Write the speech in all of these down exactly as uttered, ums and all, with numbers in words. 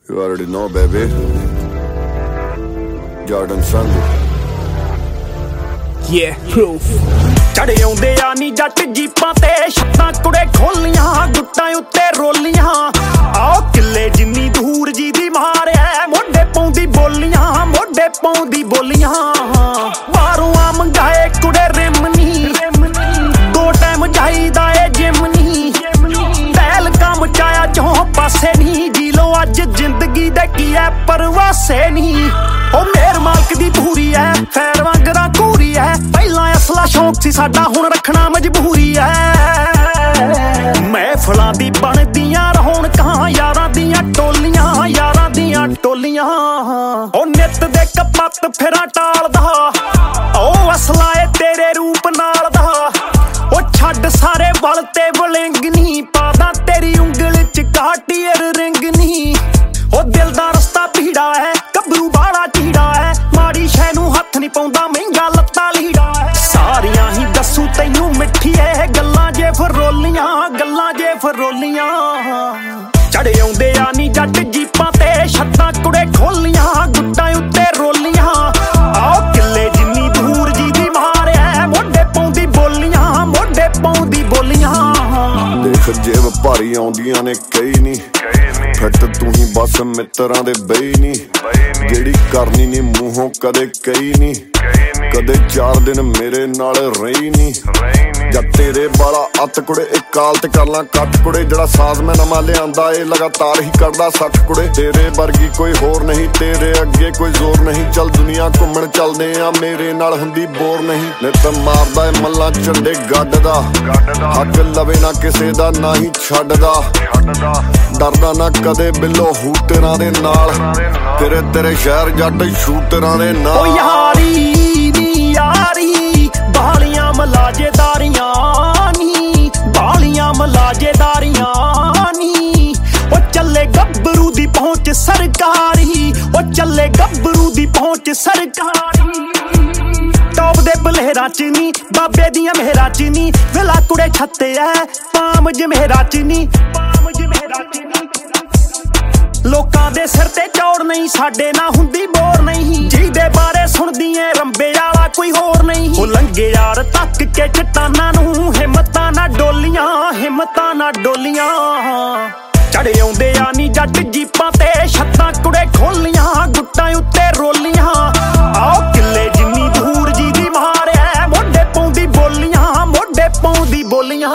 You already know, baby. Jordan Sunday. Yeah, proof. ਚੜੇ ਆਉਂਦੇ ਆ ਨੀ ਜੱਟ ਜੀਪਾਂ ਤੇ ਛੱਤਾਂ ਕੁੜੇ ਖੋਲੀਆਂ ਗੁੱਟਾਂ ਉੱਤੇ ਰੋਲੀਆਂ ਆਓ ਕਿੱਲੇ ਜਿੰਨੀ ਦੂਰ ਜੀ ਦੀ ਮਾਰਿਆ ਮੋਢੇ ਪਾਉਂਦੀ ਬੋਲੀਆਂ ਮੋਢੇ ਪਾਉਂਦੀ ਬੋਲੀਆਂ ਬਾਹਰੋਂ ਆ ਮੰਗਾਏ ਕੁੜੇ ਰਿਮਨੀ ਦੋ ਟਾਈਮ ਜਾਈਦਾ ਏ ਜਿਮਨੀ ਪਹਿਲ ਕੰਮ ਚਾਇਆ ਚੋਂ ਪਾਸੇ ਨਹੀਂ ਜੀ ਲੋ ਅੱਜ ਜ਼ਿੰਦਗੀ ਦੇ ਕੀ ਐ ਪਰਵਾਸੇ ਨਹੀਂ ਉਹ ਮੇਰ ਮਾਲਕ ਦੀ ਪੂਰੀ ਐ ਫੈਰ ਵਾਂਗਰਾ ਘੂਰੀ ਐ ਪਹਿਲਾਂ ਅਸਲਾ ਸ਼ੌਕ ਸੀ ਸਾਡਾ ਹੁਣ ਰੱਖਣਾ ਮਜਬੂਰੀ ਐ ਮਹਿਫਲਾਂ ਦੀ ਬਣਦੀਆਂ ਰੌਣਕਾਂ ਯਾਰਾਂ ਦੀਆਂ ਟੋਲੀਆਂ ਯਾਰਾਂ ਦੀਆਂ ਟੋਲੀਆਂ ਉਹ ਨਿੱਤ ਦੇ ਕਪੱਤ ਫੇਰਾਂ ਟਾਲਦਾ ਉਹ ਅਸਲਾ ਏ ਤੇਰੇ ਰੂਪ ਨਾਲ ਦਾ ਉਹ ਛੱਡ ਸਾਰੇ ਵਲ ਤੇ ਵਲਿੰਗ ਨੀ ਪਾਦਾ ਤੇਰੀ ਉਂਗਲ ਚ ਕਾਟੀਅਰ ਰਿੰਗ ਨੀ ਉਹ ਦਿਲ ਦਾ ਰਸਤਾ ਭੀੜਾ ਹੈ ਗੱਭਰੂ ਬਾਲਾ ਚੀੜਾ ਹੈ ਮਾੜੀ ਸ਼ੈ ਨੂੰ ਹੱਥ ਨੀ ਪਾਉਂਦਾ ਮਹਿੰਗਾ ਲੱਤਾਂ ਲੀੜਾ ਹੈ ਸਾਰੀਆਂ ਹੀ ਦੱਸੂ ਤੈਨੂੰ ਮਿੱਠੀ ਇਹ ਗੱਲਾਂ ਜੇ ਫਰੋਲੀਆਂ ਗੱਲਾਂ ਜੇ ਫਰੋਲੀਆਂ ਚੜੇ ਆਉਂਦੇ ਆ ਨੀ ਜੱਟ ਜੀਪਾਂ ਤੇ ਛੱਤਾਂ ਕੁੜੇ ਖੋਲੀਆਂ ਗੁੱਟਾਂ ਉੱਤੇ ਰੋਲੀਆਂ ਆਓ ਕਿੱਲੇ ਜਿੰਨੀ ਦੂਰ ਜੀ ਦੀ ਮਾਰਿਆ ਮੋਢੇ ਪਾਉਂਦੀ ਬੋਲੀਆਂ ਮੋਢੇ ਪਾਉਂਦੀ ਬੋਲੀਆਂ ਦੇਖ ਜੇਬ ਭਾਰੀ ਆਉਂਦੀਆਂ ਨੇ ਕਈ ਨਹੀਂ ਫਿੱਟ ਤੂੰ ਹੀ ਬਸ ਮਿੱਤਰਾਂ ਦੇ ਬਈ ਨਹੀਂ ਜਿਹੜੀ ਕਰਨੀ ਨੀ ਮੂੰਹੋਂ ਕਦੇ ਕਈ ਨਹੀਂ ਕਦੇ ਚਾਰ ਦਿਨ ਮੇਰੇ ਨਾਲ ਰਹੀ ਨਹੀਂ ਜਦ ਤੇਰੇ ਵਾਲਾ ਅੱਤ ਕੁੜੇ ਇੱਕ ਕਾਲ ਤੇ ਕਰ ਲਾਂ ਕੱਟ ਕੁੜੇ ਜਿਹੜਾ ਸਾਜ਼ ਮੈਂ ਨਵਾਂ ਲਿਆਂਦਾ ਏ ਲਗਾਤਾਰ ਹੀ ਕਰਦਾ ਸੱਠ ਕੁੜੇ ਤੇਰੇ ਵਰਗੀ ਕੋਈ ਹੋਰ ਨਹੀਂ ਤੇਰੇ ਅੱਗੇ ਕੋਈ ਜ਼ੋਰ ਨਹੀਂ ਚੱਲ ਦੁਨੀਆ ਘੁੰਮਣ ਚੱਲਦੇ ਆ ਮੇਰੇ ਨਾਲ ਹੁੰਦੀ ਬੋਰ ਨਹੀਂ ਨਿਤ ਮਾਰਦਾ ਏ ਮੱਲਾਂ ਝੰਡੇ ਗੱਡ ਦਾ ਹੱਕ ਲਵੇ ਨਾ ਕਿਸੇ ਦਾ ਨਾ ਹੀ ਛੱਡਦਾ ਡਰਦਾ ਨਾ ਕਦੇ ਬਿੱਲੋ ਹੂਟਰਾਂ ਦੇ ਨਾਲ ਤੇਰੇ ਤੇਰੇ ਸ਼ਹਿਰ ਜੱਟ ਸ਼ੂਟਰਾਂ ਦੇ ਨਾਲ ਓ ਯਾਰੀ ਨੀ ਯਾਰੀ ਬਾਲੀਆਂ ਮਲਾਜੇਦਾਰੀਆਂ ਨੀ ਬਾਲੀਆਂ ਮਲਾਜੇਦਾਰੀਆਂ ਨੀ ਓ ਚੱਲੇ ਗੱਭਰੂ ਦੀ ਪਹੁੰਚ ਸਰਕਾਰੀ ਓ ਚੱਲੇ ਗੱਭਰੂ ਦੀ ਪਹੁੰਚ ਸਰਕਾਰੀ ਟੌਪ ਦੇ ਬਲੇਰਾਂ ਚ ਨੀ ਬਾਬੇ ਦੀਆਂ ਮਹਿਰਾਂ ਚ ਨੀ ਵਿਲਾ ਕੁੜੇ ਛੱਤੇ ਐ ਪਾਮ ਜਮੇਰਾ ਚ ਨੀ ਪਾਮ ਜਮੇਰਾ ਚ ਨੀ ਲੋਕਾਂ ਦੇ ਸਿਰ ਤੇ ਚੌੜ ਨਹੀਂ ਸਾਡੇ ਨਾ ਹੁੰਦੀ ਬੋਰ ਨਹੀਂ ਜਿਹਦੇ ਬਾਰੇ ਸੁਣਦੀ ਏ ਰੰਬੇ ਵਾਲਾ ਕੋਈ ਹੋਰ ਨਹੀਂ ਉਹ ਲੰਗੇ ਯਾਰ ਤੱਕ ਕੇ ਚਟਾਨਾਂ ਨੂੰ ਹਿੰਮਤਾਂ ਨਾ ਡੋਲੀਆਂ ਹਿੰਮਤਾਂ ਨਾ ਡੋਲੀਆਂ ਚੜੇ ਆਉਂਦੇ ਆ ਨੀ ਜੱਟ ਜੀਪਾਂ ਤੇ ਛੱਤਾਂ ਕੁੜੇ ਖੋਲੀਆਂ ਗੁੱਟਾਂ ਉੱਤੇ ਰੋਲੀਆਂ ਆਓ ਕਿੱਲੇ ਜਿੰਨੀ ਦੂਰ ਜੀ ਦੀ ਮਾਰਿਆ ਮੋਢੇ ਪਾਉਂਦੀ ਬੋਲੀਆਂ ਮੋਢੇ ਪਾਉਂਦੀ ਬੋਲੀਆਂ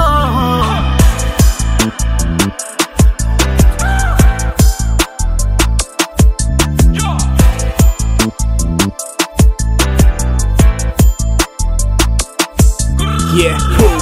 Yeah, proof.